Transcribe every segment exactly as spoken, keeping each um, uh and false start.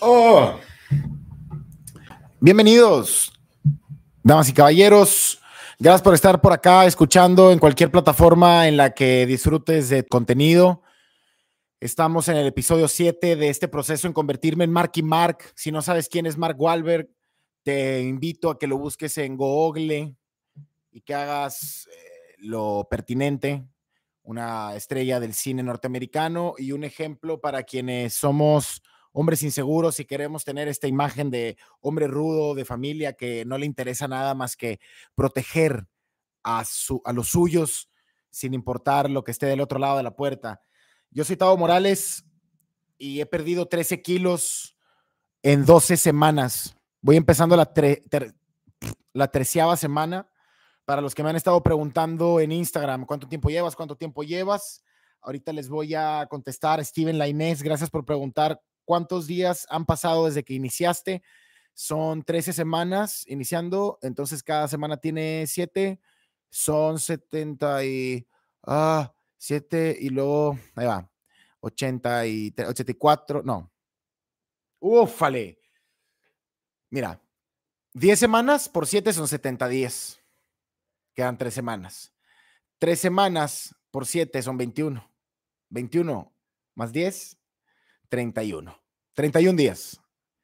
Oh. Bienvenidos, damas y caballeros. Gracias por estar por acá escuchando en cualquier plataforma en la que disfrutes de contenido. Estamos en el episodio siete de este proceso en convertirme en Marky Mark. Si no sabes quién es Mark Wahlberg, te invito a que lo busques en Google y que hagas eh, lo pertinente. Una estrella del cine norteamericano y un ejemplo para quienes somos hombres inseguros y queremos tener esta imagen de hombre rudo, de familia, que no le interesa nada más que proteger a, su, a los suyos sin importar lo que esté del otro lado de la puerta. Yo soy Tavo Morales y he perdido trece kilos en doce semanas. Voy empezando la, tre, ter, la treceava semana. Para los que me han estado preguntando en Instagram, ¿cuánto tiempo llevas? ¿Cuánto tiempo llevas? Ahorita les voy a contestar. Steven Lainez, gracias por preguntar cuántos días han pasado desde que iniciaste. Son trece semanas iniciando, entonces cada semana tiene siete. Son setenta y siete y luego, ahí va, ochenta y ochenta y cuatro, no. Ufale. Mira, diez semanas por siete son setenta días. Quedan tres semanas. Tres semanas por siete son veintiuno. veintiuno más diez, treinta y uno. treinta y un días.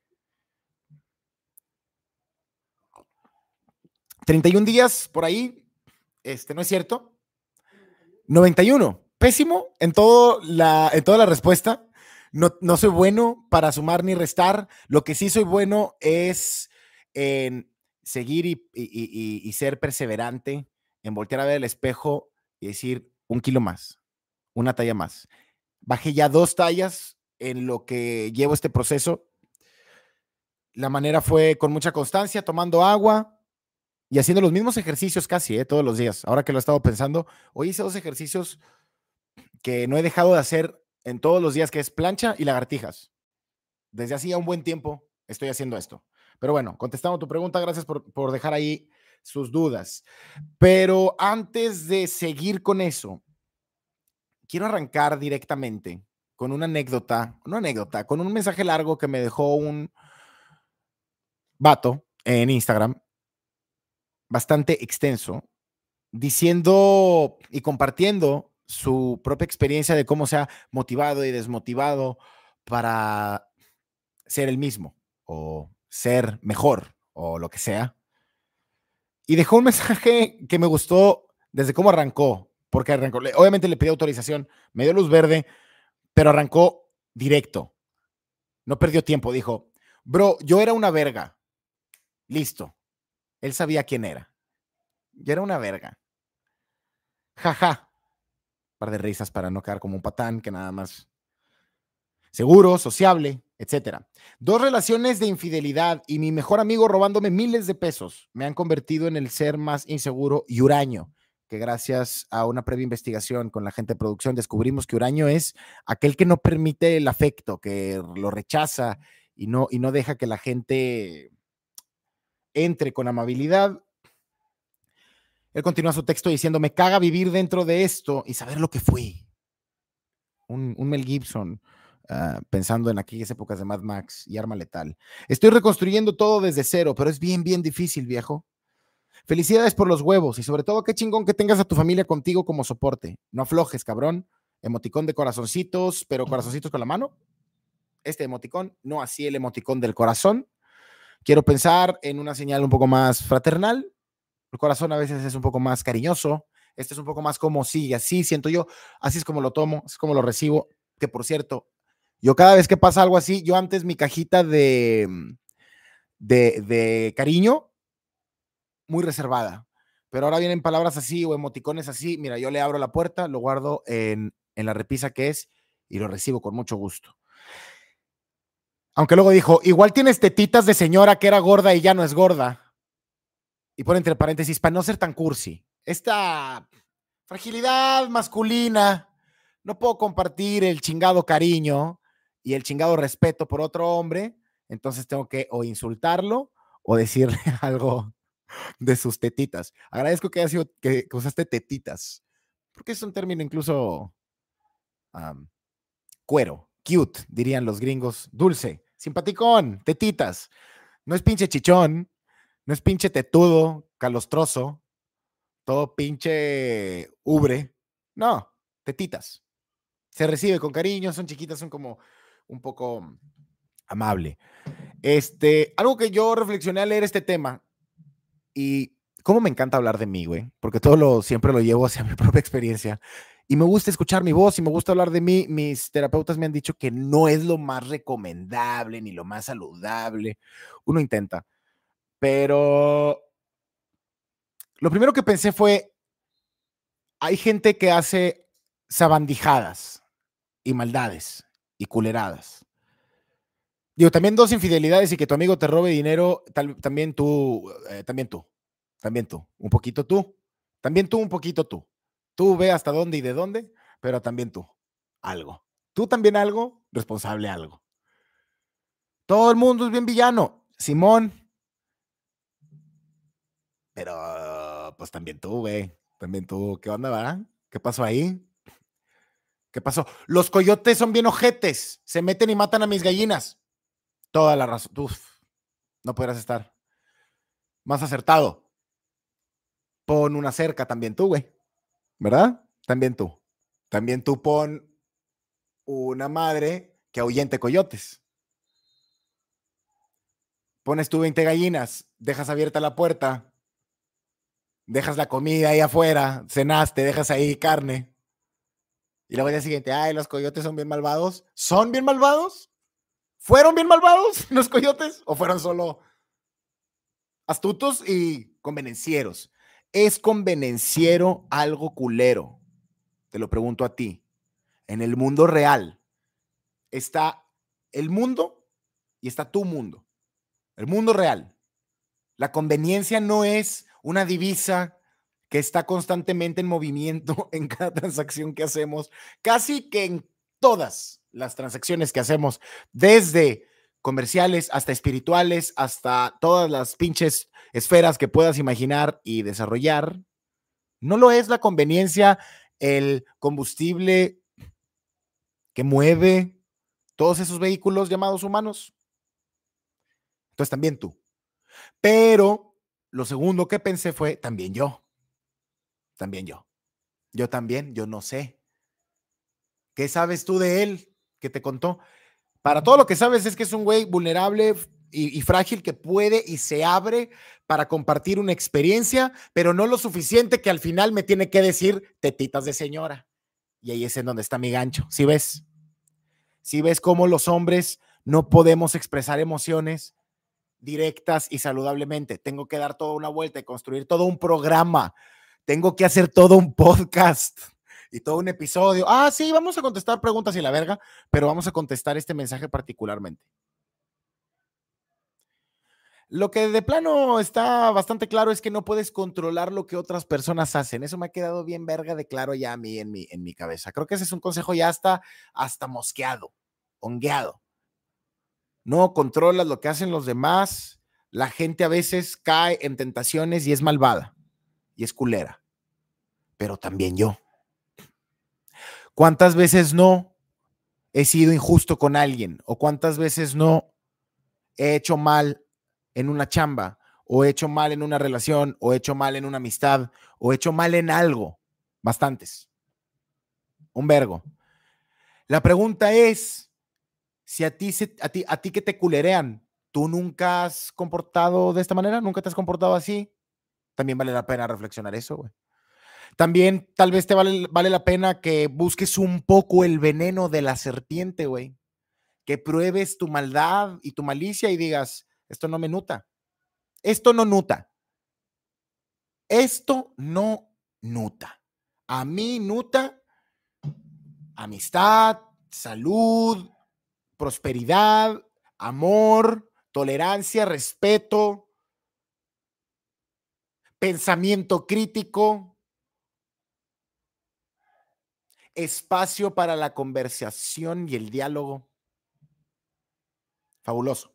treinta y un días por ahí. Este, ¿no es cierto? noventa y uno. Pésimo en, todo la, en toda la respuesta. No, no soy bueno para sumar ni restar. Lo que sí soy bueno es en seguir y, y, y, y ser perseverante, en voltear a ver el espejo y decir un kilo más, una talla más. Bajé ya dos tallas en lo que llevo este proceso. La manera fue con mucha constancia, tomando agua y haciendo los mismos ejercicios casi eh, todos los días. Ahora que lo he estado pensando, hoy hice dos ejercicios que no he dejado de hacer en todos los días, que es plancha y lagartijas. Desde hacía un buen tiempo estoy haciendo esto. Pero bueno, contestando tu pregunta, gracias por, por dejar ahí sus dudas. Pero antes de seguir con eso, quiero arrancar directamente con una anécdota, no anécdota, con un mensaje largo que me dejó un vato en Instagram, bastante extenso, diciendo y compartiendo su propia experiencia de cómo se ha motivado y desmotivado para ser el mismo o ser mejor o lo que sea. Y dejó un mensaje que me gustó desde cómo arrancó, porque arrancó, obviamente le pedí autorización, me dio luz verde, pero arrancó directo. No perdió tiempo, dijo, bro, yo era una verga. Listo. Él sabía quién era. Yo era una verga. Jaja. Ja. Par de risas para no quedar como un patán que nada más. Seguro, sociable, etcétera. Dos relaciones de infidelidad y mi mejor amigo robándome miles de pesos me han convertido en el ser más inseguro y huraño, que gracias a una previa investigación con la gente de producción descubrimos que huraño es aquel que no permite el afecto, que lo rechaza y no, y no deja que la gente entre con amabilidad. Él continúa su texto diciendo, me caga vivir dentro de esto y saber lo que fui. Un, un Mel Gibson uh, pensando en aquellas épocas de Mad Max y Arma Letal. Estoy reconstruyendo todo desde cero, pero es bien, bien difícil, viejo. Felicidades por los huevos y sobre todo qué chingón que tengas a tu familia contigo como soporte. No aflojes, cabrón. Emoticón de corazoncitos, pero corazoncitos con la mano. Este emoticón, no así el emoticón del corazón. Quiero pensar en una señal un poco más fraternal. El corazón a veces es un poco más cariñoso. Este es un poco más como sí, así siento yo. Así es como lo tomo, así es como lo recibo. Que por cierto, yo cada vez que pasa algo así, yo antes mi cajita de, de, de cariño, muy reservada. Pero ahora vienen palabras así o emoticones así. Mira, yo le abro la puerta, lo guardo en, en la repisa que es y lo recibo con mucho gusto. Aunque luego dijo, igual tienes tetitas de señora que era gorda y ya no es gorda. Y pone entre paréntesis, para no ser tan cursi. Esta fragilidad masculina, no puedo compartir el chingado cariño y el chingado respeto por otro hombre, entonces tengo que o insultarlo o decirle algo de sus tetitas. Agradezco que, haya sido, que, que usaste tetitas, porque es un término incluso um, cuero, cute, dirían los gringos, dulce, simpaticón, tetitas. No es pinche chichón, no es pinche tetudo, calostroso, todo pinche ubre. No, tetitas. Se recibe con cariño, son chiquitas, son como un poco amable. Este, algo que yo reflexioné al leer este tema y cómo me encanta hablar de mí, güey, porque todo lo siempre lo llevo hacia mi propia experiencia y me gusta escuchar mi voz y me gusta hablar de mí. Mis terapeutas me han dicho que no es lo más recomendable ni lo más saludable. Uno intenta, pero lo primero que pensé fue, hay gente que hace sabandijadas y maldades y culeradas. Digo, también dos infidelidades y que tu amigo te robe dinero, tal, también tú, eh, también tú, también tú, un poquito tú, también tú, un poquito tú. Tú ve hasta dónde y de dónde, pero también tú, algo. Tú también algo, responsable algo. Todo el mundo es bien villano, Simón, pero pues también tú, güey, también tú, ¿qué onda, va? ¿Qué pasó ahí? ¿Qué pasó? Los coyotes son bien ojetes, se meten y matan a mis gallinas. Toda la razón, uf, no podrás estar más acertado. Pon una cerca también tú, güey, ¿verdad? También tú. También tú pon una madre que ahuyente coyotes. Pones tú veinte gallinas, dejas abierta la puerta, dejas la comida ahí afuera, cenaste, dejas ahí carne. Y luego al día siguiente, ay, los coyotes son bien malvados. ¿Son bien malvados? ¿Fueron bien malvados los coyotes? ¿O fueron solo astutos y convenencieros? ¿Es convenenciero algo culero? Te lo pregunto a ti. En el mundo real está el mundo y está tu mundo. El mundo real. La conveniencia no es una divisa que está constantemente en movimiento en cada transacción que hacemos, casi que en todas las transacciones que hacemos, desde comerciales hasta espirituales, hasta todas las pinches esferas que puedas imaginar y desarrollar. No lo es la conveniencia, el combustible que mueve todos esos vehículos llamados humanos. Entonces también tú. Pero lo segundo que pensé fue también yo. También yo. Yo también, yo no sé. ¿Qué sabes tú de él que te contó? Para todo lo que sabes es que es un güey vulnerable y, y frágil que puede y se abre para compartir una experiencia, pero no lo suficiente que al final me tiene que decir tetitas de señora. Y ahí es en donde está mi gancho. ¿Sí ves? ¿Sí ves cómo los hombres no podemos expresar emociones directas y saludablemente? Tengo que dar toda una vuelta y construir todo un programa. Tengo que hacer todo un podcast y todo un episodio. Ah, sí, vamos a contestar preguntas y la verga, pero vamos a contestar este mensaje particularmente. Lo que de plano está bastante claro es que no puedes controlar lo que otras personas hacen. Eso me ha quedado bien verga de claro ya a mí en mi, en mi cabeza. Creo que ese es un consejo ya hasta, hasta mosqueado, hongueado. No controlas lo que hacen los demás. La gente a veces cae en tentaciones y es malvada y es culera. Pero también yo. ¿Cuántas veces no he sido injusto con alguien? ¿O cuántas veces no he hecho mal en una chamba? ¿O he hecho mal en una relación? ¿O he hecho mal en una amistad? ¿O he hecho mal en algo? Bastantes. Un vergo. La pregunta es, si a ti, se, a ti, a ti que te culerean, ¿tú nunca has comportado de esta manera? ¿Nunca te has comportado así? También vale la pena reflexionar eso, güey. También tal vez te vale, vale la pena que busques un poco el veneno de la serpiente, güey. Que pruebes tu maldad y tu malicia y digas, esto no me nuta. Esto no nuta. Esto no nuta. A mí nuta amistad, salud, prosperidad, amor, tolerancia, respeto, pensamiento crítico, espacio para la conversación y el diálogo. Fabuloso.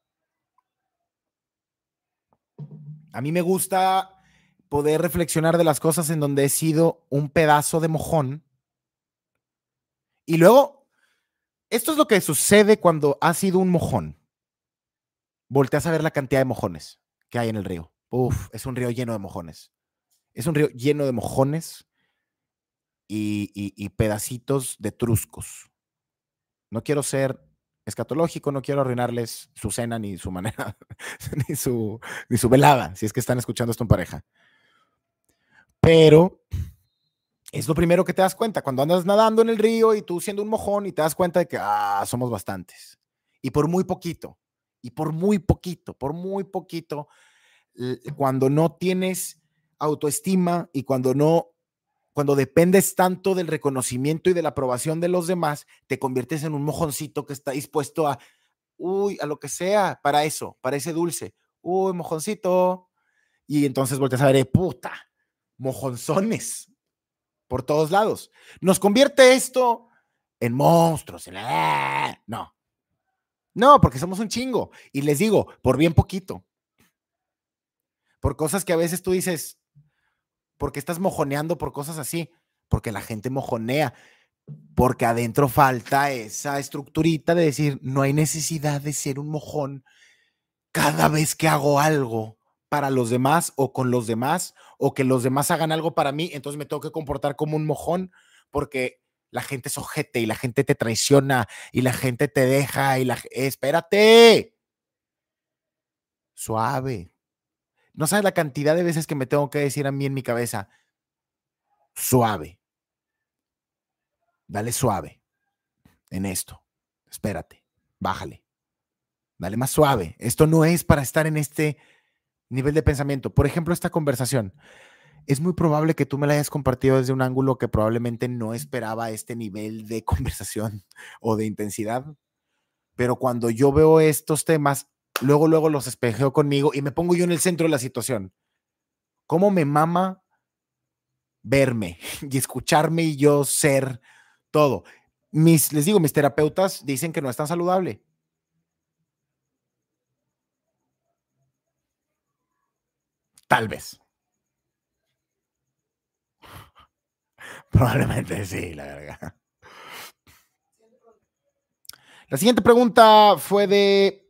A mí me gusta poder reflexionar de las cosas en donde he sido un pedazo de mojón y luego Esto es lo que sucede cuando has sido un mojón. Volteas a ver la cantidad de mojones que hay en el río. Uf, es un río lleno de mojones. Es un río lleno de mojones y, y, y pedacitos de truscos. No quiero ser escatológico, no quiero arruinarles su cena ni su manera, ni su, ni su velada, si es que están escuchando esto en pareja. Pero es lo primero que te das cuenta cuando andas nadando en el río y tú siendo un mojón y te das cuenta de que ah, somos bastantes. Y por muy poquito, y por muy poquito, por muy poquito, cuando no tienes autoestima y cuando no, cuando dependes tanto del reconocimiento y de la aprobación de los demás, te conviertes en un mojoncito que está dispuesto a, uy, a lo que sea, para eso, para ese dulce. Uy, mojoncito. Y entonces volteas a ver, eh, puta, mojonzones por todos lados. ¿Nos convierte esto en monstruos? En la... No. No, porque somos un chingo. Y les digo, por bien poquito. Por cosas que a veces tú dices, ¿por qué estás mojoneando por cosas así? Porque la gente mojonea. Porque adentro falta esa estructurita de decir, no hay necesidad de ser un mojón cada vez que hago algo para los demás o con los demás o que los demás hagan algo para mí, entonces me tengo que comportar como un mojón porque la gente es ojete y la gente te traiciona y la gente te deja y la eh, espérate. Suave. No sabes la cantidad de veces que me tengo que decir a mí en mi cabeza, suave. Dale suave en esto. Espérate. Bájale. Dale más suave. Esto no es para estar en este nivel de pensamiento. Por ejemplo, esta conversación. Es muy probable que tú me la hayas compartido desde un ángulo que probablemente no esperaba este nivel de conversación o de intensidad. Pero cuando yo veo estos temas, luego, luego los espejeo conmigo y me pongo yo en el centro de la situación. ¿Cómo me mama verme y escucharme y yo ser todo? Mis, les digo, mis terapeutas dicen que no es tan saludable. Tal vez. Probablemente sí, la verga. La siguiente pregunta fue de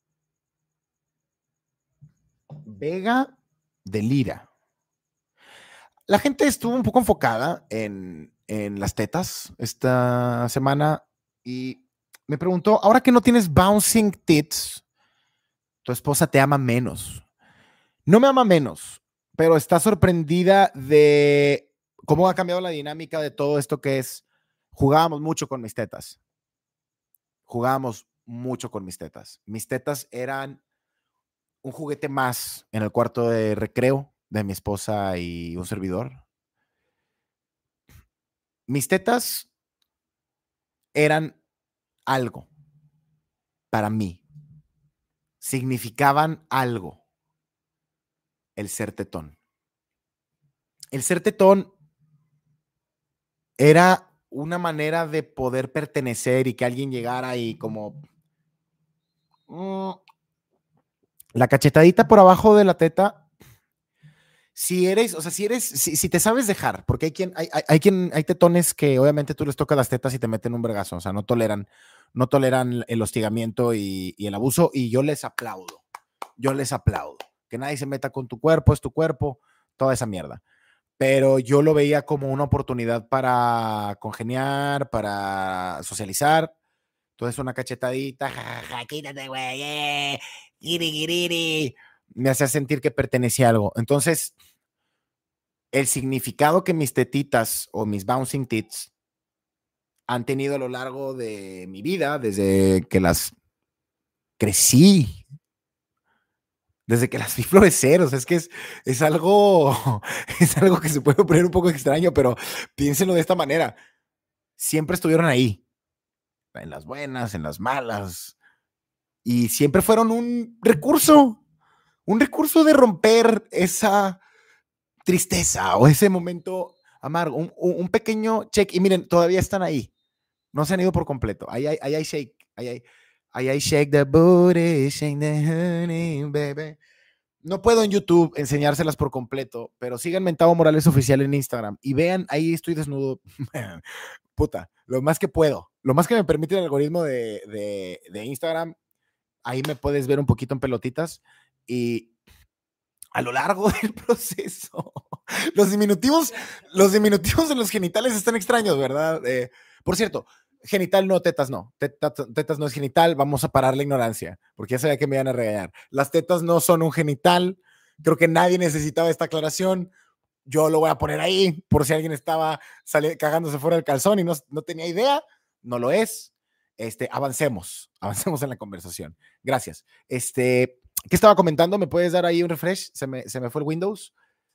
Vega de Lira. La gente estuvo un poco enfocada en, en las tetas esta semana y me preguntó, ahora que no tienes bouncing tits, tu esposa te ama menos. No me ama menos, pero está sorprendida de cómo ha cambiado la dinámica de todo esto que es, jugábamos mucho con mis tetas. Jugábamos mucho con mis tetas. Mis tetas eran un juguete más en el cuarto de recreo de mi esposa y un servidor. Mis tetas eran algo para mí. Significaban algo. El ser tetón. El ser tetón era una manera de poder pertenecer y que alguien llegara y como mm, la cachetadita por abajo de la teta. Si eres, o sea, si eres, si, si te sabes dejar, porque hay quien, hay, hay, hay quien, hay tetones que obviamente tú les tocas las tetas y te meten un vergazo, o sea, no toleran, no toleran el hostigamiento y, y el abuso, y yo les aplaudo, yo les aplaudo. Que nadie se meta con tu cuerpo, es tu cuerpo, toda esa mierda. Pero yo lo veía como una oportunidad para congeniar, para socializar. Entonces una cachetadita, jajaja, quítate, güey, eh, giri, giriri, me hacía sentir que pertenecía a algo. Entonces, el significado que mis tetitas o mis bouncing tits han tenido a lo largo de mi vida, desde que las crecí, desde que las vi florecer, o sea, es que es, es algo, es algo que se puede poner un poco extraño, pero piénsenlo de esta manera. Siempre estuvieron ahí, en las buenas, en las malas, y siempre fueron un recurso, un recurso de romper esa tristeza o ese momento amargo, un, un pequeño check, y miren, todavía están ahí, no se han ido por completo, ahí hay, ahí hay shake, ahí hay, ahí hay shake the booty, shake the honey, baby. No puedo en YouTube enseñárselas por completo, pero síganme en Tavo Morales Oficial en Instagram y vean, ahí estoy desnudo. Puta, lo más que puedo, lo más que me permite el algoritmo de, de, de Instagram, ahí me puedes ver un poquito en pelotitas y a lo largo del proceso, los diminutivos, los diminutivos de los genitales están extraños, ¿verdad? Eh, por cierto, genital no, tetas no. Tetas, tetas no es genital, vamos a parar la ignorancia, porque ya sabía que me iban a regañar. Las tetas no son un genital, creo que nadie necesitaba esta aclaración. Yo lo voy a poner ahí, por si alguien estaba sali- cagándose fuera del calzón y no, no tenía idea, no lo es. Este, avancemos, avancemos en la conversación. Gracias. Este, ¿qué estaba comentando? ¿Me puedes dar ahí un refresh? Se me, se me fue el Windows.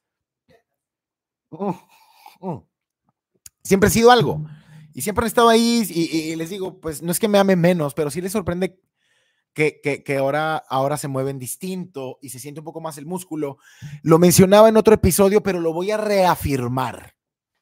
Uh, uh. Siempre he sido algo. Y siempre han estado ahí y, y, les digo, pues no es que me ame menos, pero sí les sorprende que, que, que ahora, ahora se mueven distinto y se siente un poco más el músculo. Lo mencionaba en otro episodio, pero lo voy a reafirmar.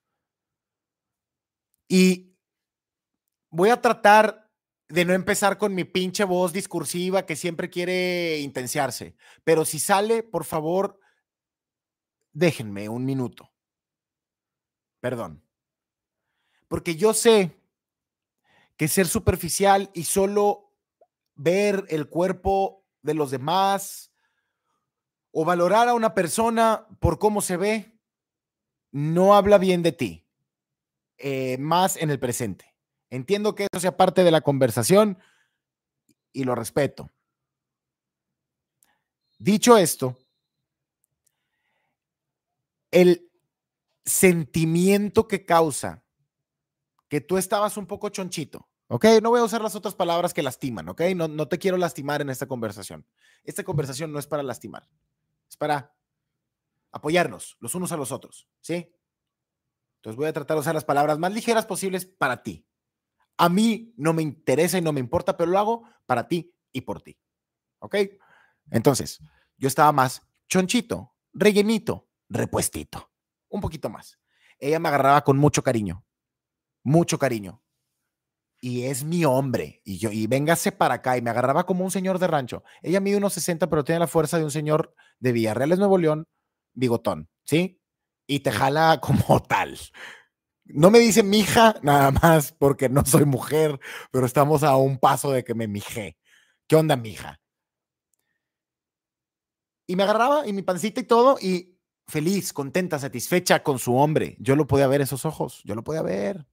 Y voy a tratar de no empezar con mi pinche voz discursiva que siempre quiere intenciarse. Pero si sale, por favor, déjenme un minuto. Perdón. Porque yo sé que ser superficial y solo ver el cuerpo de los demás o valorar a una persona por cómo se ve no habla bien de ti, eh, más en el presente. Entiendo que eso sea parte de la conversación y lo respeto. Dicho esto, el sentimiento que causa que tú estabas un poco chonchito, ¿ok? No voy a usar las otras palabras que lastiman, ¿ok? No, no te quiero lastimar en esta conversación. Esta conversación no es para lastimar, es para apoyarnos los unos a los otros, ¿sí? Entonces voy a tratar de usar las palabras más ligeras posibles para ti. A mí no me interesa y no me importa, pero lo hago para ti y por ti, ¿ok? Entonces, yo estaba más chonchito, rellenito, repuestito, un poquito más. Ella me agarraba con mucho cariño, mucho cariño. Y es mi hombre. Y yo, y véngase para acá. Y me agarraba como un señor de rancho. Ella mide unos sesenta, pero tiene la fuerza de un señor de Villarreal, Nuevo León, bigotón, ¿sí? Y te jala como tal. No me dice mija, nada más porque no soy mujer, pero estamos a un paso de que me mijé. ¿Qué onda, mija? Y me agarraba y mi pancita y todo, y feliz, contenta, satisfecha con su hombre. Yo lo podía ver esos ojos, yo lo podía ver.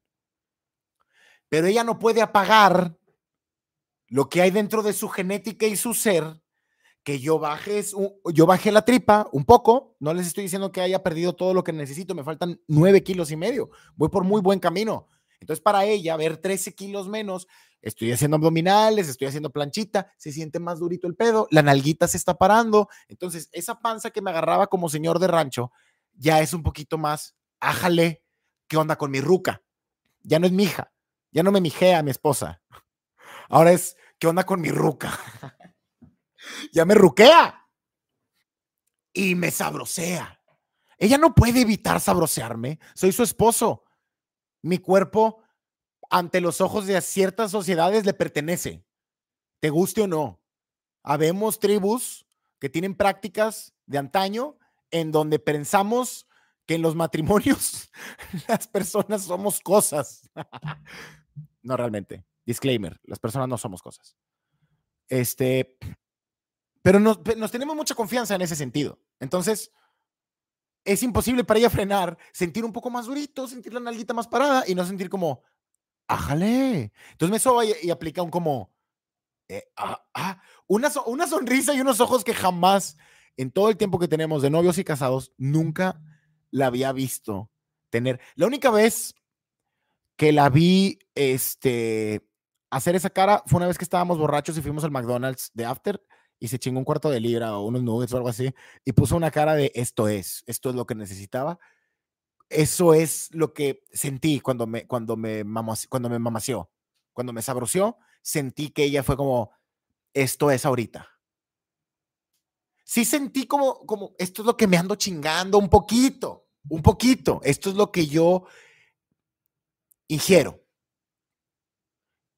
Pero ella no puede apagar lo que hay dentro de su genética y su ser, que yo baje, yo bajé la tripa un poco. No les estoy diciendo que haya perdido todo lo que necesito, me faltan nueve kilos y medio, voy por muy buen camino. Entonces, para ella, ver trece kilos menos, estoy haciendo abdominales, estoy haciendo planchita, se siente más durito el pedo, la nalguita se está parando. Entonces, esa panza que me agarraba como señor de rancho, ya es un poquito más, ájale, ¿qué onda con mi ruca? Ya no es mi hija, ya no me mijea mi esposa. Ahora es, ¿qué onda con mi ruca? Ya me ruquea y me sabrosea. Ella no puede evitar sabrosearme. Soy su esposo. Mi cuerpo, ante los ojos de ciertas sociedades, le pertenece. Te guste o no. Habemos tribus que tienen prácticas de antaño en donde pensamos que en los matrimonios las personas somos cosas. No realmente. Disclaimer, las personas no somos cosas. Este, pero nos, nos tenemos mucha confianza en ese sentido. Entonces, es imposible para ella frenar, sentir un poco más durito, sentir la nalguita más parada y no sentir como, ájale. Entonces me soba y, y aplica un como, eh, ah, ah, una, so, una sonrisa y unos ojos que jamás, en todo el tiempo que tenemos de novios y casados, nunca la había visto tener. La única vez que la vi este, hacer esa cara fue una vez que estábamos borrachos y fuimos al McDonald's de After y se chingó un cuarto de libra o unos nuggets o algo así y puso una cara de esto es, esto es lo que necesitaba. Eso es lo que sentí cuando me, cuando me, mamos, cuando me mamació, cuando me sabroció, sentí que ella fue como, esto es ahorita. Sí sentí como, como, esto es lo que me ando chingando un poquito, un poquito. Esto es lo que yo ingiero.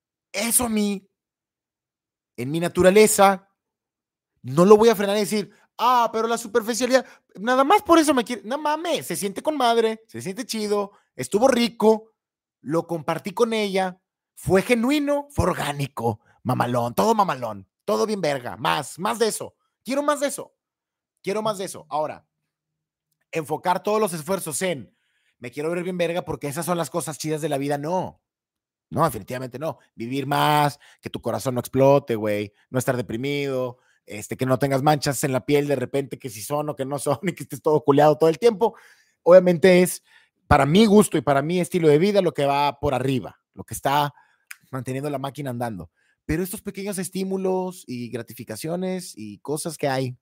Eso a mí, en mi naturaleza, no lo voy a frenar y decir, Ah, pero la superficialidad, nada más por eso me quiere. No mames, se siente con madre, se siente chido, estuvo rico, lo compartí con ella, fue genuino, fue orgánico, mamalón, todo mamalón, todo bien verga, más, más de eso. Quiero más de eso, quiero más de eso. Ahora, enfocar todos los esfuerzos en me quiero ver bien verga porque esas son las cosas chidas de la vida, no. No, definitivamente no. Vivir más, que tu corazón no explote, güey, no estar deprimido, este, que no tengas manchas en la piel de repente, que si son o que no son, y que estés todo culeado todo el tiempo. Obviamente es para mi gusto y para mi estilo de vida lo que va por arriba, lo que está manteniendo la máquina andando. Pero estos pequeños estímulos y gratificaciones y cosas que hay,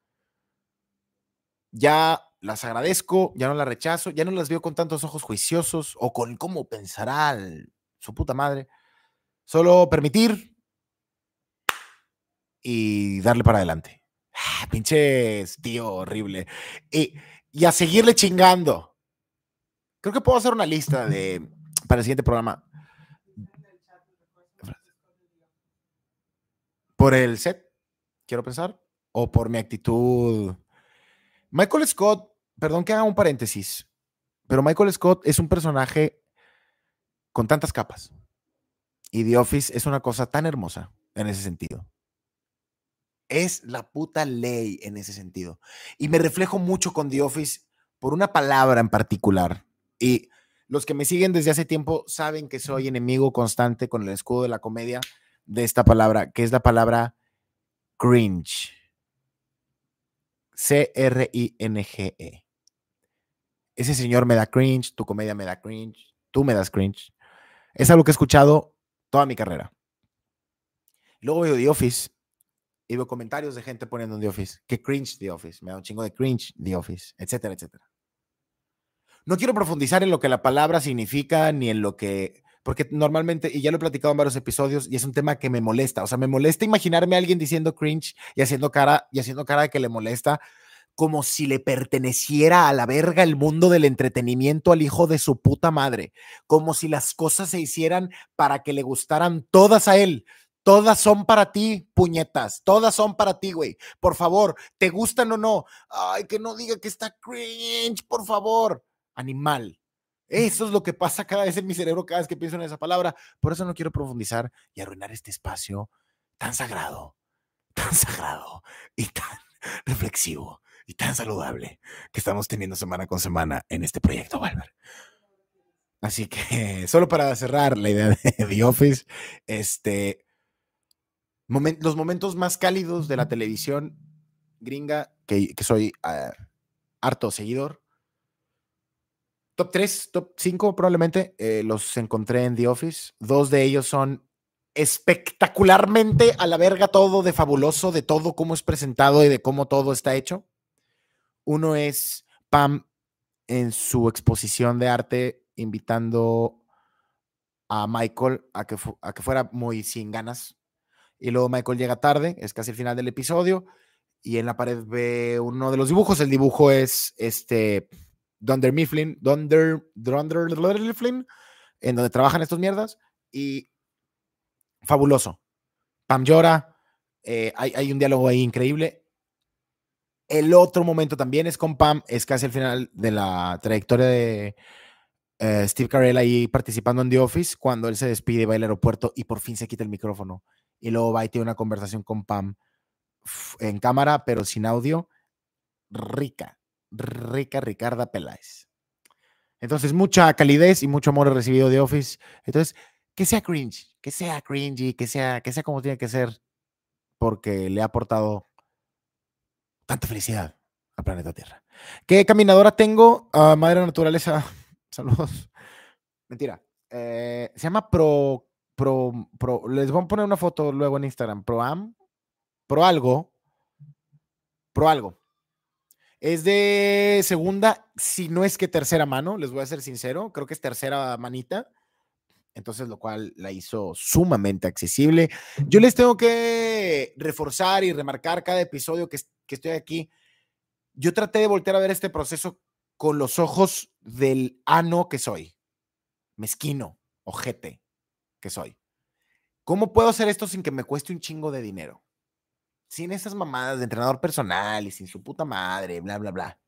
ya las agradezco, ya no las rechazo, ya no las veo con tantos ojos juiciosos o con cómo pensará el, su puta madre. Solo permitir y darle para adelante. Ah, pinches tío horrible. Y, y a seguirle chingando. Creo que puedo hacer una lista de para el siguiente programa. Por el set, quiero pensar, o por mi actitud. Michael Scott, perdón que haga un paréntesis, pero Michael Scott es un personaje con tantas capas. Y The Office es una cosa tan hermosa en ese sentido. Es la puta ley en ese sentido. Y me reflejo mucho con The Office por una palabra en particular. Y los que me siguen desde hace tiempo saben que soy enemigo constante con el escudo de la comedia de esta palabra, que es la palabra cringe. C R I N G E. Ese señor me da cringe, tu comedia me da cringe, tú me das cringe. Es algo que he escuchado toda mi carrera. Luego veo The Office y veo comentarios de gente poniendo en The Office, que cringe The Office, me da un chingo de cringe The Office, etcétera, etcétera. No quiero profundizar en lo que la palabra significa ni en lo que, porque normalmente, y ya lo he platicado en varios episodios, y es un tema que me molesta, o sea, me molesta imaginarme a alguien diciendo cringe y haciendo cara, y haciendo cara de que le molesta, como si le perteneciera a la verga el mundo del entretenimiento al hijo de su puta madre, como si las cosas se hicieran para que le gustaran todas a él. Todas son para ti, puñetas. Todas son para ti, güey. Por favor, ¿te gustan o no? Ay, que no diga que está cringe, por favor. Animal. Eso es lo que pasa cada vez en mi cerebro, cada vez que pienso en esa palabra. Por eso no quiero profundizar y arruinar este espacio tan sagrado, tan sagrado y tan reflexivo y tan saludable que estamos teniendo semana con semana en este proyecto, Valver. Así que solo para cerrar la idea de The Office, este, moment, los momentos más cálidos de la televisión gringa, que, que soy uh, harto seguidor, top tres, top cinco probablemente, eh, los encontré en The Office. Dos de ellos son espectacularmente a la verga todo de fabuloso, de todo cómo es presentado y de cómo todo está hecho. Uno es Pam en su exposición de arte invitando a Michael a que, fu a que fuera muy sin ganas. Y luego Michael llega tarde, es casi el final del episodio, y en la pared ve uno de los dibujos. El dibujo es este Dunder Mifflin, Dunder, Dunder Mifflin, en donde trabajan estos mierdas, y fabuloso. Pam llora, eh, hay, hay un diálogo ahí increíble. El otro momento también es con Pam, es casi el final de la trayectoria de uh, Steve Carell ahí participando en The Office, cuando él se despide y va al aeropuerto y por fin se quita el micrófono. Y luego va y tiene una conversación con Pam en cámara, pero sin audio. Rica, rica Ricarda Peláez. Entonces, mucha calidez y mucho amor he recibido de Office. Entonces, que sea cringe, que sea cringy, que sea, que sea como tiene que ser, porque le ha aportado tanta felicidad al planeta Tierra. ¿Qué caminadora tengo? Uh, Madre Naturaleza. Saludos. Mentira. Eh, se llama Pro, Pro, Pro. Les voy a poner una foto luego en Instagram. Proam. Pro algo. Pro algo. Es de segunda, si no es que tercera mano, les voy a ser sincero. Creo que es tercera manita. Entonces, lo cual la hizo sumamente accesible. Yo les tengo que reforzar y remarcar cada episodio que, que estoy aquí. Yo traté de voltear a ver este proceso con los ojos del ano que soy. Mezquino, ojete que soy. ¿Cómo puedo hacer esto sin que me cueste un chingo de dinero? sin esas mamadas de entrenador personal y sin su puta madre, bla, bla, bla.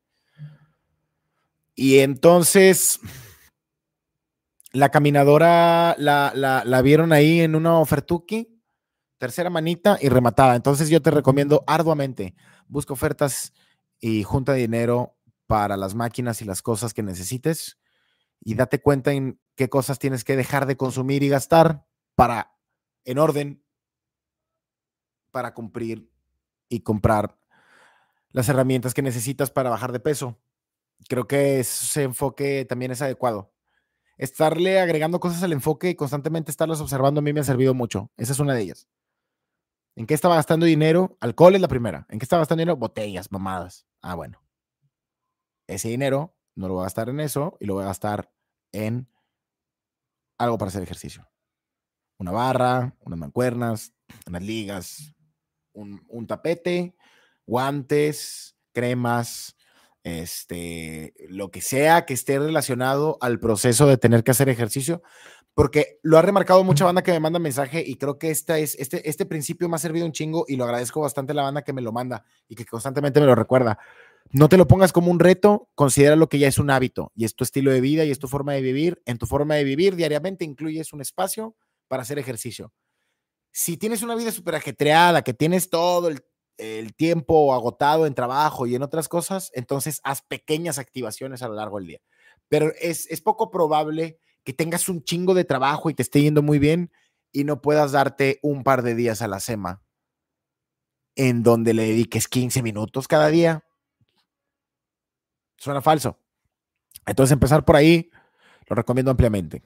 Y entonces la caminadora la, la, la vieron ahí en una ofertuki, tercera manita y rematada. Entonces yo te recomiendo arduamente, busca ofertas y junta dinero para las máquinas y las cosas que necesites y date cuenta en qué cosas tienes que dejar de consumir y gastar para, en orden, para cumplir y comprar las herramientas que necesitas para bajar de peso. Creo que ese enfoque también es adecuado. Estarle agregando cosas al enfoque y constantemente estarlas observando a mí me ha servido mucho. Esa es una de ellas. ¿En qué estaba gastando dinero? Alcohol es la primera. ¿En qué estaba gastando dinero? Botellas, mamadas. Ah, bueno. Ese dinero no lo voy a gastar en eso y lo voy a gastar en algo para hacer ejercicio. Una barra, unas mancuernas, unas ligas, un, un tapete, guantes, cremas, este, lo que sea que esté relacionado al proceso de tener que hacer ejercicio, porque lo ha remarcado mucha banda que me manda mensaje y creo que esta es, este, este principio me ha servido un chingo y lo agradezco bastante a la banda que me lo manda y que constantemente me lo recuerda. No te lo pongas como un reto, considera lo que ya es un hábito y es tu estilo de vida y es tu forma de vivir. En tu forma de vivir diariamente incluyes un espacio para hacer ejercicio. Si tienes una vida súper ajetreada, que tienes todo el, el tiempo agotado en trabajo y en otras cosas, entonces haz pequeñas activaciones a lo largo del día. Pero es, es poco probable que tengas un chingo de trabajo y te esté yendo muy bien y no puedas darte un par de días a la semana en donde le dediques quince minutos cada día. Suena falso. Entonces empezar por ahí lo recomiendo ampliamente.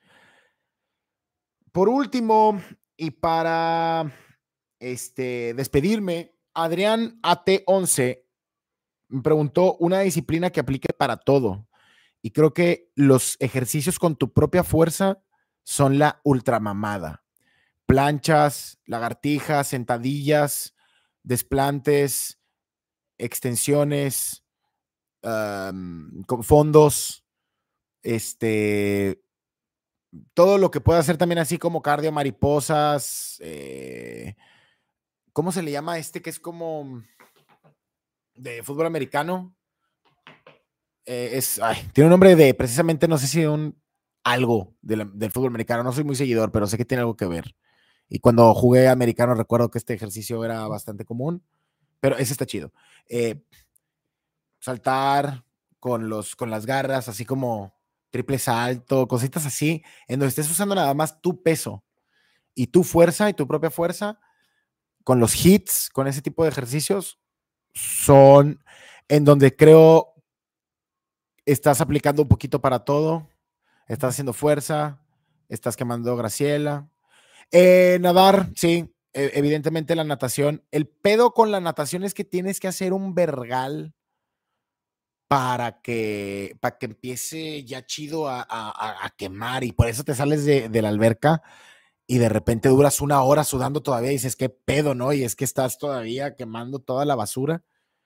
Por último, y para este, despedirme, Adrián A T once me preguntó una disciplina que aplique para todo. Y creo que los ejercicios con tu propia fuerza son la ultramamada. Planchas, lagartijas, sentadillas, desplantes, extensiones, um, con fondos, este, todo lo que pueda hacer también así como cardio, mariposas, eh, ¿cómo se le llama este que es como de fútbol americano? Eh, es, ay, tiene un nombre de precisamente, no sé si un algo de la, del fútbol americano, no soy muy seguidor, pero sé que tiene algo que ver. Y cuando jugué americano recuerdo que este ejercicio era bastante común, pero ese está chido. Eh, saltar con, los, con las garras, así como triple salto, cositas así, en donde estés usando nada más tu peso y tu fuerza y tu propia fuerza, con los hits, con ese tipo de ejercicios, son en donde creo estás aplicando un poquito para todo, estás haciendo fuerza, estás quemando Graciela. Eh, nadar, sí, eh, evidentemente la natación. El pedo con la natación es que tienes que hacer un vergal para que, para que empiece ya chido a, a, a quemar y por eso te sales de, de la alberca y de repente duras una hora sudando todavía y dices, qué pedo, ¿no? Y es que estás todavía quemando toda la basura.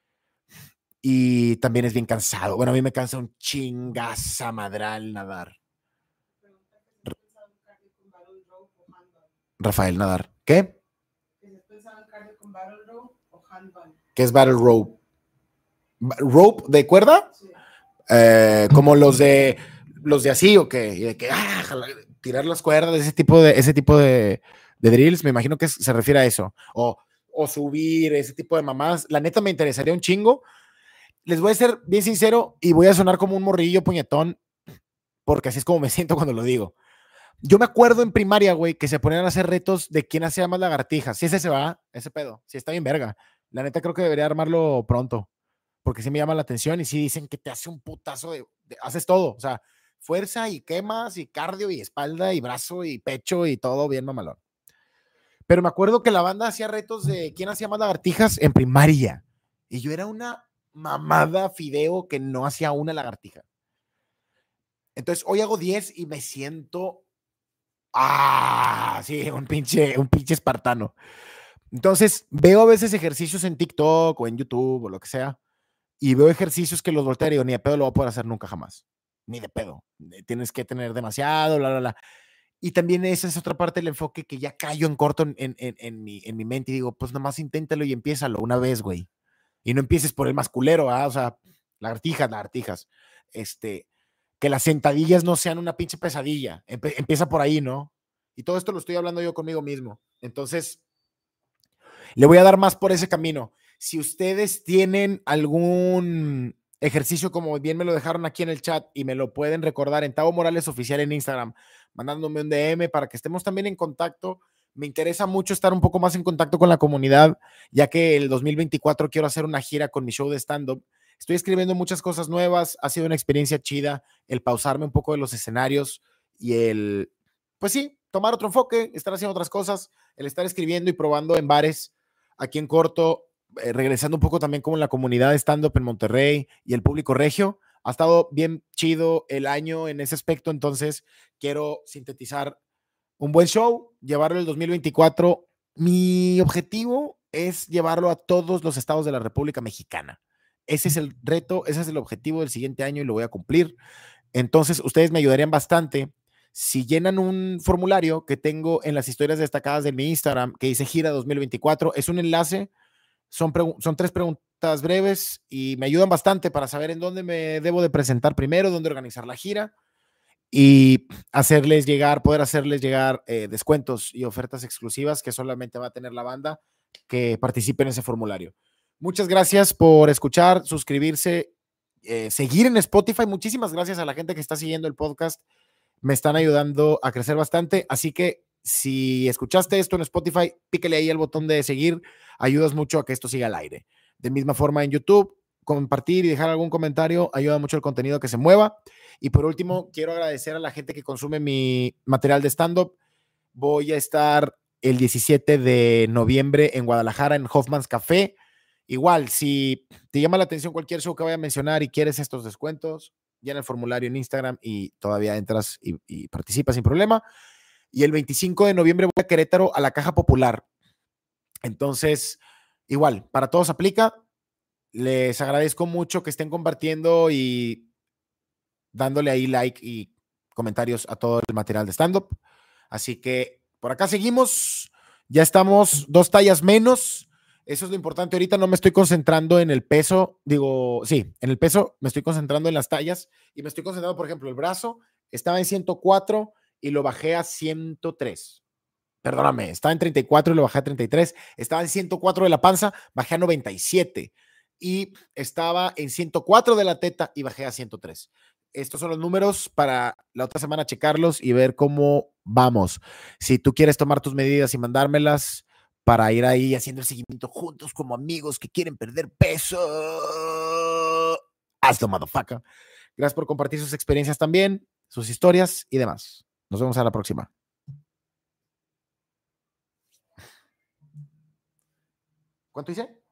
Y también es bien cansado. Bueno, a mí me cansa un chingazamadral nadar. Rafael Nadar. ¿Qué? ¿Qué es Battle Rope? ¿Rope de cuerda? Sí. Eh, como los de los de así o qué, de que ah, tirar las cuerdas, ese tipo de ese tipo de, de drills, me imagino que se refiere a eso. O, o subir, ese tipo de mamás. La neta me interesaría un chingo. Les voy a ser bien sincero y voy a sonar como un morrillo puñetón, porque así es como me siento cuando lo digo. Yo me acuerdo en primaria, güey, que se ponían a hacer retos de quién hacía más lagartijas. Si ese se va, ese pedo. Si está bien verga. La neta creo que debería armarlo pronto, porque sí me llama la atención y sí dicen que te hace un putazo de, de haces todo. O sea, fuerza y quemas y cardio y espalda y brazo y pecho y todo bien mamalón. Pero me acuerdo que la banda hacía retos de quién hacía más lagartijas en primaria. Y yo era una mamada fideo que no hacía una lagartija. Entonces hoy hago diez y me siento, ah, sí, un pinche, un pinche espartano. Entonces veo a veces ejercicios en TikTok o en YouTube o lo que sea y veo ejercicios que los volteo y digo, ni de pedo lo voy a poder hacer nunca jamás. Ni de pedo. Tienes que tener demasiado, bla, bla, bla. Y también esa es otra parte del enfoque que ya callo en corto en, en, en, en mi, en mi mente y digo, pues nomás inténtalo y empiézalo una vez, güey. Y no empieces por el masculero, ¿ah? O sea, lagartijas, lagartijas. Este, que las sentadillas no sean una pinche pesadilla. Empe- empieza por ahí, ¿no? Y todo esto lo estoy hablando yo conmigo mismo. Entonces, le voy a dar más por ese camino. Si ustedes tienen algún ejercicio, como bien me lo dejaron aquí en el chat y me lo pueden recordar en Tavo Morales Oficial en Instagram, mandándome un D M para que estemos también en contacto. Me interesa mucho estar un poco más en contacto con la comunidad, ya que el dos mil veinticuatro quiero hacer una gira con mi show de stand-up. Estoy escribiendo muchas cosas nuevas. Ha sido una experiencia chida el pausarme un poco de los escenarios y el, pues sí, tomar otro enfoque, estar haciendo otras cosas, el estar escribiendo y probando en bares aquí en corto, eh, regresando un poco también como en la comunidad de stand-up en Monterrey y el público regio. Ha estado bien chido el año en ese aspecto, entonces quiero sintetizar un buen show, llevarlo el dos mil veinticuatro. Mi objetivo es llevarlo a todos los estados de la República Mexicana. Ese es el reto, ese es el objetivo del siguiente año y lo voy a cumplir. Entonces, ustedes me ayudarían bastante si llenan un formulario que tengo en las historias destacadas de mi Instagram que dice Gira dos mil veinticuatro. Es un enlace, son, son tres preguntas breves y me ayudan bastante para saber en dónde me debo de presentar primero, dónde organizar la gira y hacerles llegar, poder hacerles llegar eh, descuentos y ofertas exclusivas que solamente va a tener la banda que participe en ese formulario. Muchas gracias por escuchar, suscribirse, eh, seguir en Spotify. Muchísimas gracias a la gente que está siguiendo el podcast. Me están ayudando a crecer bastante. Así que si escuchaste esto en Spotify, píquele ahí el botón de seguir. Ayudas mucho a que esto siga al aire. De misma forma en YouTube, compartir y dejar algún comentario ayuda mucho al contenido a que se mueva. Y por último, quiero agradecer a la gente que consume mi material de stand-up. Voy a estar el diecisiete de noviembre en Guadalajara, en Hoffman's Café. Igual, si te llama la atención cualquier show que vaya a mencionar y quieres estos descuentos, llena el formulario en Instagram y todavía entras y, y participas sin problema. Y el veinticinco de noviembre voy a Querétaro a la Caja Popular. Entonces, igual, para todos aplica. Les agradezco mucho que estén compartiendo y dándole ahí like y comentarios a todo el material de stand-up. Así que por acá seguimos. Ya estamos dos tallas menos. Eso es lo importante. Ahorita no me estoy concentrando en el peso. Digo, sí, en el peso me estoy concentrando en las tallas y me estoy concentrando, por ejemplo, el brazo estaba en ciento cuatro y lo bajé a ciento tres. Perdóname, estaba en treinta y cuatro y lo bajé a treinta y tres. Estaba en ciento cuatro de la panza, bajé a noventa y siete. Y estaba en ciento cuatro de la teta y bajé a ciento tres. Estos son los números para la otra semana checarlos y ver cómo vamos. Si tú quieres tomar tus medidas y mandármelas para ir ahí haciendo el seguimiento juntos como amigos que quieren perder peso, hazlo, motherfucker. Gracias por compartir sus experiencias también, sus historias y demás. Nos vemos a la próxima. ¿Cuánto hice?